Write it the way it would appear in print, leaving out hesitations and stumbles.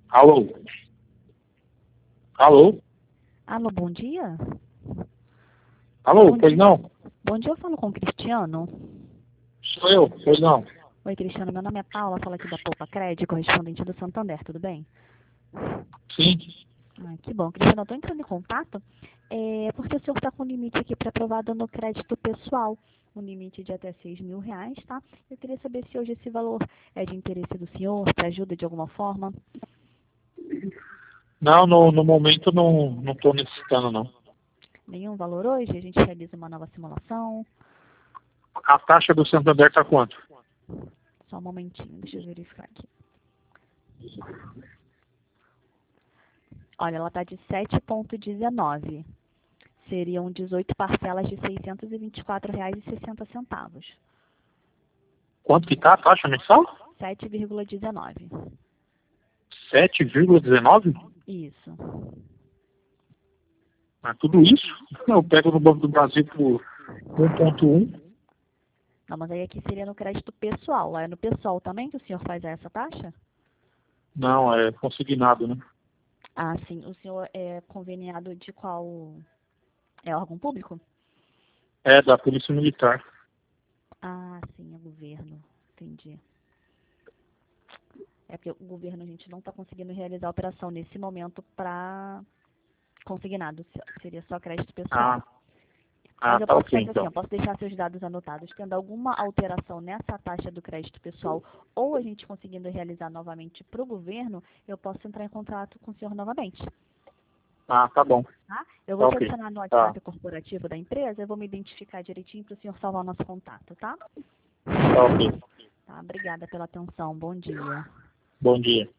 Alô? Alô? Alô, bom dia? Alô, Bom pois dia. não? Bom dia, eu falo com o Cristiano. Sou eu, pois não? Oi, Cristiano, meu nome é Paula, falo aqui da Poupa Crédito, correspondente do Santander, tudo bem? Sim. Ah, que bom. Cristiano, eu estou entrando em contato porque o senhor está com limite aqui para aprovado no crédito pessoal, um limite de até R$ 6.000, tá? Eu queria saber se hoje esse valor é de interesse do senhor, se ajuda de alguma forma. Não, no momento não estou necessitando, não. Nenhum valor hoje? A gente realiza uma nova simulação. A taxa do Santander está quanto? Só um momentinho, deixa eu verificar aqui. Olha, ela está de 7,19. Seriam 18 parcelas de R$ 624,60. Quanto que está a taxa mensal? 7,19. 7,19? Isso. Ah, tudo isso? Eu pego no Banco do Brasil por 1,1. Não, mas aí aqui seria no crédito pessoal. Lá é no pessoal também que o senhor faz essa taxa? Não, é consignado, né? Ah, sim. O senhor é conveniado de qual órgão público? É da Polícia Militar. Ah, sim, é governo. Entendi. É porque o governo a gente não está conseguindo realizar a operação nesse momento para consignado. Seria só crédito pessoal. Mas eu Tá posso ok, fazer assim, então. eu posso deixar seus dados anotados. Tendo alguma alteração nessa taxa do crédito pessoal, ou a gente conseguindo realizar novamente para o governo, eu posso entrar em contato com o senhor novamente. Tá bom. Tá? Eu Tá vou te ok. adicionar no Tá, WhatsApp corporativo da empresa, eu vou me identificar direitinho para o senhor salvar o nosso contato, tá? tá ok. Tá, obrigada pela atenção. Bom dia. Bom dia.